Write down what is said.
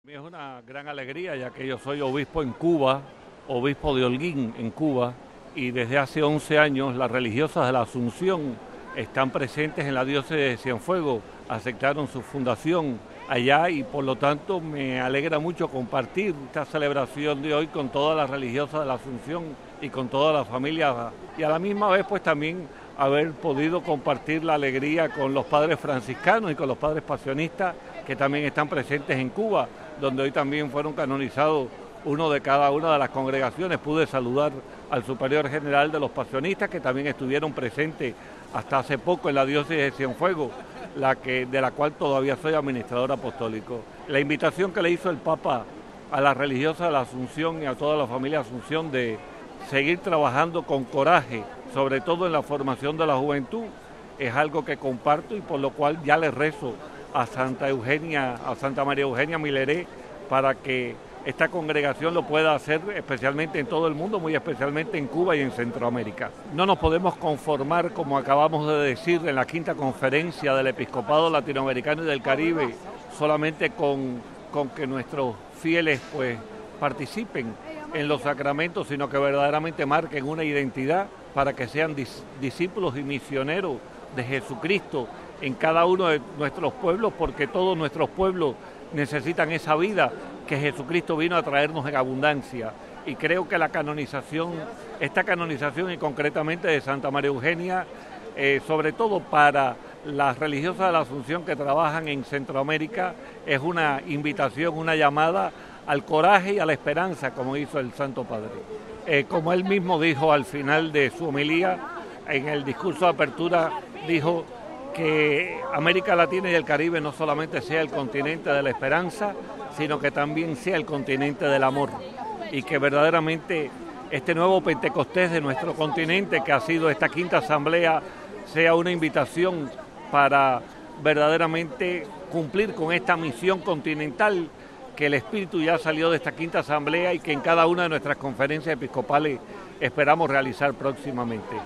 Es una gran alegría ya que yo soy obispo en Cuba, obispo de Holguín en Cuba, y desde hace 11 años las religiosas de la Asunción están presentes en la diócesis de Cienfuegos, aceptaron su fundación allá y por lo tanto me alegra mucho compartir esta celebración de hoy con todas las religiosas de la Asunción y con toda la familia, y a la misma vez pues también haber podido compartir la alegría con los padres franciscanos y con los padres pasionistas que también están presentes en Cuba, donde hoy también fueron canonizados uno de cada una de las congregaciones. Pude saludar al superior general de los pasionistas, que también estuvieron presentes hasta hace poco en la diócesis de Cienfuegos, de la cual todavía soy administrador apostólico. La invitación que le hizo el Papa a las religiosas de la Asunción y a toda la familia Asunción de seguir trabajando con coraje, sobre todo en la formación de la juventud, es algo que comparto y por lo cual ya le rezo a Santa María Eugenia Milleré para que esta congregación lo pueda hacer especialmente en todo el mundo, muy especialmente en Cuba y en Centroamérica. No nos podemos conformar, como acabamos de decir en la quinta conferencia del Episcopado Latinoamericano y del Caribe, solamente con que nuestros fieles pues participen en los sacramentos, sino que verdaderamente marquen una identidad para que sean discípulos y misioneros de Jesucristo en cada uno de nuestros pueblos, porque todos nuestros pueblos necesitan esa vida que Jesucristo vino a traernos en abundancia. Y creo que esta canonización y concretamente de Santa María Eugenia, sobre todo para las religiosas de la Asunción que trabajan en Centroamérica, es una invitación, una llamada al coraje y a la esperanza, como hizo el Santo Padre. Como él mismo dijo al final de su homilía, en el discurso de apertura, dijo que América Latina y el Caribe no solamente sea el continente de la esperanza, sino que también sea el continente del amor, y que verdaderamente este nuevo Pentecostés de nuestro continente, que ha sido esta quinta asamblea, sea una invitación para verdaderamente cumplir con esta misión continental que el Espíritu ya salió de esta quinta asamblea y que en cada una de nuestras conferencias episcopales esperamos realizar próximamente.